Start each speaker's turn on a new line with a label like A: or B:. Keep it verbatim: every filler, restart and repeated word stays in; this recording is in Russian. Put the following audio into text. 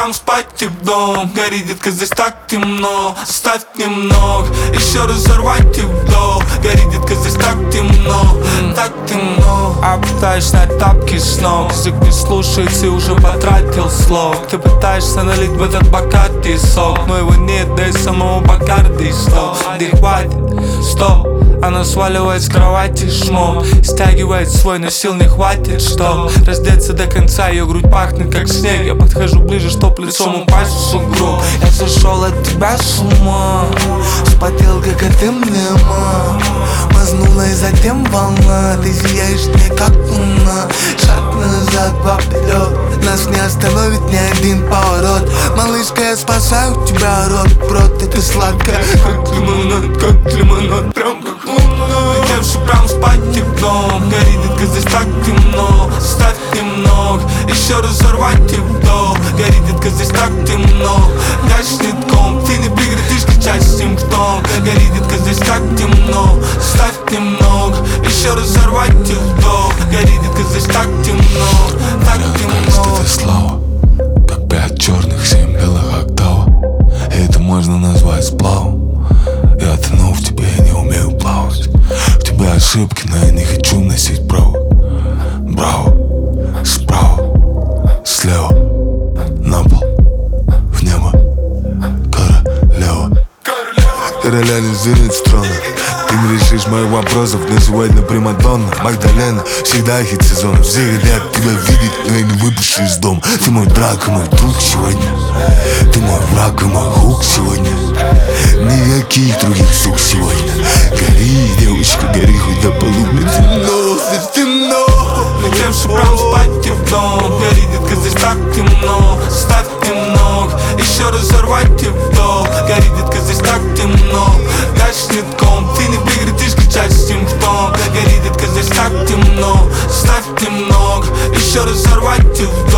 A: прям спать в дом. Гори, детка, здесь так темно, ставь немного, еще разорвать вдох. Гори, детка, здесь так темно, так темно. А пытаешься снять тапки с ног, язык не слушается и уже потратил слог. Ты пытаешься налить в этот богатый сок, но его нет, да и самого Бакарди стоп. Да хватит, стоп. Она сваливает с кровати шмот, стягивает свой, но сил не хватит, чтоб раздеться до конца. Ее грудь пахнет как снег. Я подхожу ближе, чтоб лицом упасть в сугроб.
B: Я сошел от тебя с ума, вспотел, как от эмблема. Мазнула и затем волна, ты сияешь мне как луна. Шаг назад, два вперед, нас не остановит ни один поворот. Малышка, я спасаю тебя, рот в рот. Это сладкая, как лимонад, как лимонад, прям как луна.
A: Летевший прям спать в дом. Гори, детка, здесь так темно, ставь немного, еще разорвать вдох. Гори, детка, здесь так темно, гаснет комп. Ты не прекратишь кричать симптом. Гори, детка, здесь так темно, ставь немного, еще разорвать вдох. Гори, детка, здесь так темно, так темно.
C: Это слава, как пять черных, семь белых октав. И это можно назвать сплавом. Я тону в тебе, я не умею плавать. У тебя ошибки, но я не хочу носить право. Браво, справа, слева, на пол, в небо, королева. Короля не зверит страна. Ты не решишь моих вопросов, но сегодня примадонна Магдалена, всегда хит сезона. Все хотят тебя видеть, но я не выпущу из дома. Ты мой драк и мой друг сегодня. Ты мой враг и мой хук сегодня. Никаких других сук сегодня. Гори, девочка, гори, хоть до полудня. Темно, здесь темно.
A: Летевший прям спать в дом. Гори, детка, здесь так темно, ставь немного, еще разорвать вдох. Гори, детка, здесь так темно, гаснет комп. Ты не прекратишь кричать симптом. Гори, детка, здесь так темно, ставь немного, еще разорвать вдох.